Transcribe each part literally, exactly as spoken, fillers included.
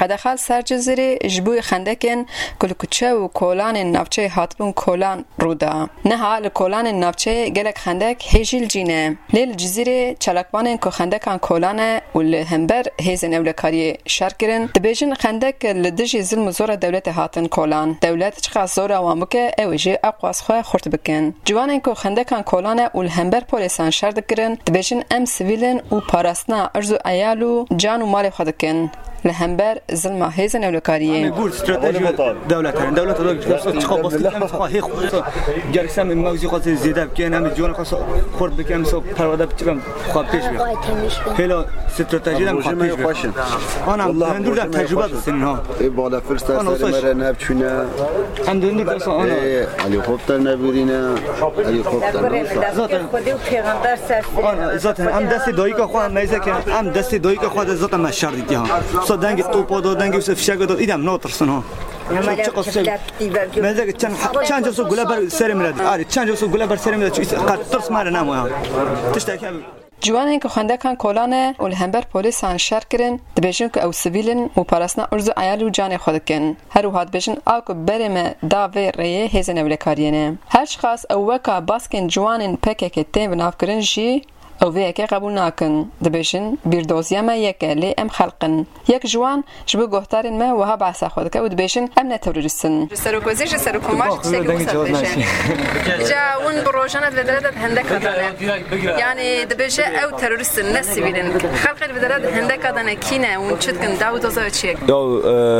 قدخل سرجزری جبوی خندکن کلکوچه و کولان نافچه هاتبون کولان رودا نها لکولان نافچه گلک خندک هیجیل جینه لیل جزیره چلکبان که خندکان کولانه و لهمبر هیزن اولکاری شرکرن دبیجن خندک لدجی ظلم زور دولت هاتن کولان دولت چقدر زور آوامو که اوجی اقواس خواه خورد بکن جوان که خندکان کولانه و لهمبر پولیسان شرد کرن دبیجن ام سویلن و پاراسنا ارزو ایالو جان و مال خود کن لهمبر ظلم هیزن اولکاریه نقول استراتيجي دولة دولة دولة تخاف بس كلام هي خصوصا جالسة من موزي خاص زيادة كان هم جوان خاص خورد بكام سو پرواده بتكم خواب پیش بیاد هلا استراتيجي هم خواب پیش بیاد أنا من دور تجربة السنها بالا فرست سر مرة نبچونه هم دور درس أنا هلیکوپتر نبودینه هلیکوپتر ذات خودی و پیغمبر سر ذات هم دست دایی که خواه میزه که هم دست دایی که خواه ذات مشهر دیگه ها دنگ توپا داد دنگ فشار داد ایدم ناترسن ها چه قصه مثلا چند چند جسو گله بر سر میاد آره چند جسو گله بر سر میاد چیز ترس ماره نموها تشتاکی جوانین که خندکان کولانه و لهمبر پولیسان شر کرن دبیجن که او سویلن و پاراسنا ارزو ایالو جان خود کن هر وحد بیجن آکو بریم داوی ریه هیزن اولکارینه هر شخص او وکا باسکن جوانین پکه که تیم بناف کرن جی او ویکه قبول ناکن دبیشن بیردوزیا ما یکه لی ام خلقن یک جوان جبو گهتارین ما وها بعثا خود که و دبیشن ام نتروریستن جسروکوزی جسروکوماش تسیگی مصاب بشه جا اون بروجانت بدرد هندک دانه یعنی دبیشه او تروریستن نسیبیدن خلق بدرد هندک دانه کینه اون چتکن داوود آزاد چیه یا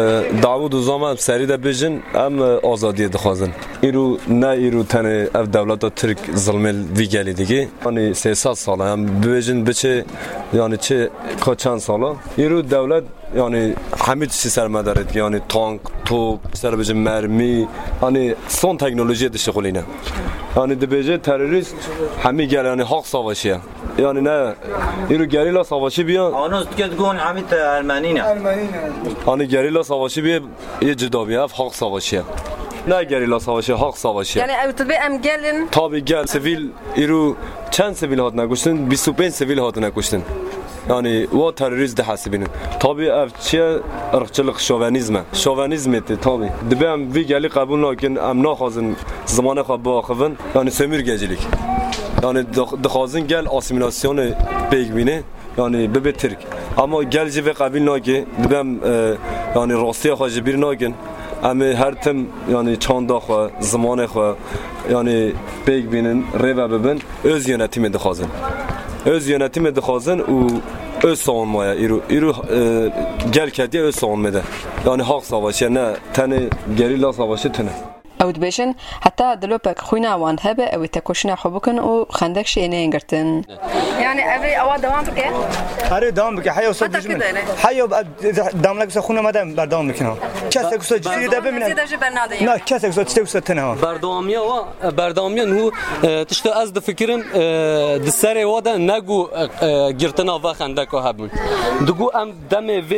داوود زمان سری دبیشن ام آزادی دخوازن ایرو نه ایرو تنه اف دولت ترک ظلم ویگلی دیگه یعنی سه سال هم ببینید بچه یعنی چه که چند ساله ایرو دولت یعنی همه چیز سرمایه داره یعنی تانک توپ سر بچه مرمی یعنی سون تکنولوژی دشغلینه یعنی دبیجه تروریست همه گل یعنی حق سواشیه یعنی نه ایرو گریلا سواشی بیان آنوز که گون همه ارمنیه یعنی گریلا سواشی بیا یه جدا بیا حق سواشیه نه گریلا سواشی حق سواشی یعنی او تبی ام گلن تابی گل سیویل ایرو چند سیویل هات نکشتن بیست و پنج سیویل هات نکشتن یعنی و تروریست ده حسابین تابی اف چه ارقچلق شوونیزمه شوونیزمه تابی دبی ام وی گلی قبول نکن ام نخوازن زمان خواب باخون یعنی سمیر گجلیک یعنی دخوازن گل آسیمیلاسیون بیگبینه یعنی ببی ترک اما گل جوی قبول نکه دبی ام یعنی راستی خواهج بیر نکن اما هر تم یعنی چند داخل زمان خو یعنی بیگ بینن ریو ببین öz yönetimi دخوازن öz yönetimi دخوازن و öz savunmaya ایرو ایرو gel kediye öz savunmada yani hak savaşı ne tane gerilla savaşı tane او دبیشن حتی دلوپک خوینا وان هبه او تکوشنا حبکن و خندک شینه انگرتن یعنی اوی اوا دوام بکه هر دوام بکه حیا وسط بجمن حیا دام لك سخونه مدام بردام بکنه کسی که جدی ده ببینن نه کسی که تشتو ستنه بردامیا و بردامیا نو تشتو از د فکرن د سری ودا نگو گرتنا و خندک هبون دگو ام دم و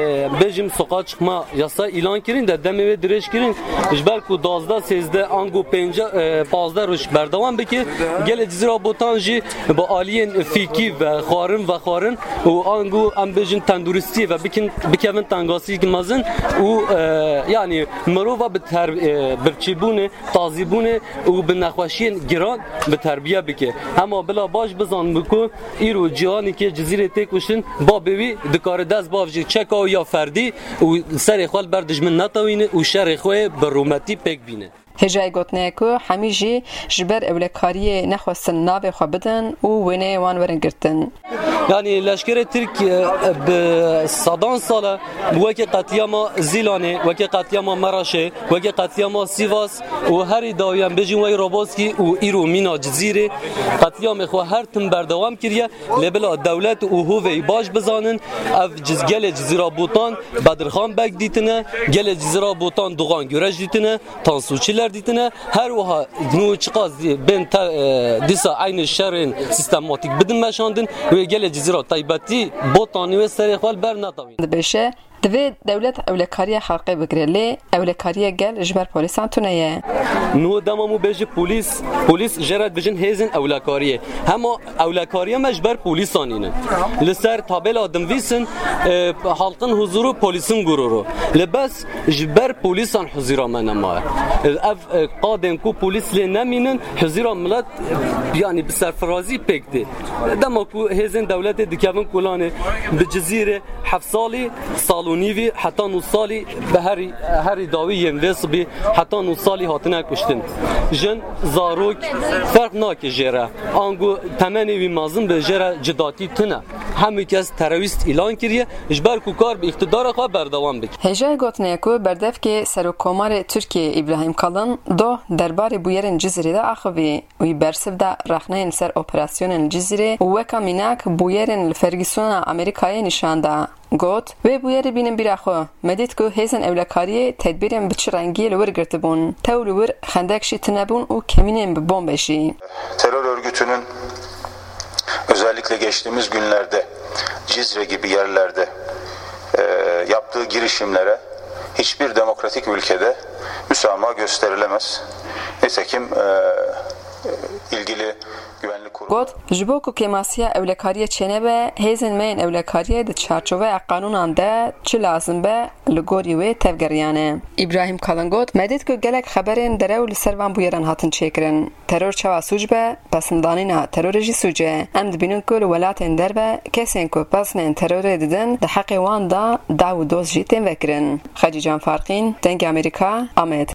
بجم سقاط ما یاسا اعلان کردین ده دم و درش کردین اجبال کو دازده سیزده آنگو پنجا پازده روش بردوام بکی گل جزیره بوتانجی با آلین فیکی و خارن و خارن و آنگو ام بجن تندرستی و بکن بکن تنگاسی که مازن و یعنی مروفا به تر برچیبونه تازیبونه و به نخوشین گران به تربیه بکی اما بلا باش بزن بکو ایرو جهانی که جزیره تکوشن با بوی دکار دست باوجی چکا یا فردی و سر خال بردجمن نتاوینه و شر خوی برومتی پک بینه هجای گوتنه که همیشه جبر اولکاری نخواستن ناو خو بدن و ونه وان ورنگرتن یعنی لشکر ترک به صدان ساله وکی قطیاما زیلانه وکی قطیاما مراشه وکی قطیاما سیواس و هر داویم بجیم وی راباسکی و ایرو مینا جزیره قطیام خو هر تم بردوام کریه لبلا دولت و هوی باش بزانن اف جزگل جزیره بوتان بدرخان بک دیتنه گل جزیره بوتان دوغان گرج دیتنه تانسوچیلر دیتنه هر وها نو چقاز بین دیسا عین شرن سیستماتیک بدن مشاندن و گل جزیره طیبتی بوتانی و سری خال بر نتاوین بشه دوی دولت اولکاری خلقی بگیره لی اولکاری گل جبر پولیسان تونیه نو دمامو بيجي بوليس بوليس جرد بجن هيزن اولكاريه هما اولكاريه مجبر بوليسانين لسر تابل ادم ويسن حلقن حضور بوليسن غرورو لبس جبر بوليسان حضور منما اف قادم کو بوليس لنمينن حضور ملت يعني بسرفرازي بكدي دماكو هيزن دولت دكابن كولانه بجزيره حفصالي صالونيفي حتى نصالي بهري هري داوي ويسبي حتى نصالي هاتنا کشتن جن زاروک فرق ناکه جره آنگو تمنی وی مازن به جره جداتی تنه همه کس تروریست اعلان کریه اجبار کو کار به اقتدار خوا بردوام بک هجای گوتنه کو بردف که سرکومار ترکیه ابراهیم کالن دو دربار بویرن جزیره ده اخوی وی برسف ده رخنه سر اپراسیون جزیره و کمینک بویرن فرگسون امریکای نشانده گوت و بویر بینم بیرخو مدید که هیزن اولکاری تدبیرم بچ رنگی لور گرتبون تو لور خندکشی تنبون و keminin bir bombeşi. Terör örgütünün özellikle geçtiğimiz günlerde Cizre gibi yerlerde e, yaptığı girişimlere hiçbir demokratik ülkede müsamaha gösterilemez. Nitekim e, ilgili güvenlik kurumu Got jibo ku kemasiya evlekariye çenebe hezin meyin evlekariye de çarçove kanunan da çi lazım be ligori ve tevgeriyane. İbrahim Kalangot medit ku gelek haberin derew li servan bu yeran hatin çekirin. Terör çava suç be pasındanina terörji suce. Em dibinin ku li welatin derbe kesin ku pasnen terör edin de haqqi wan da daw doz jiten vekirin. Xaci Can Farqin, Denk Amerika, Ahmet.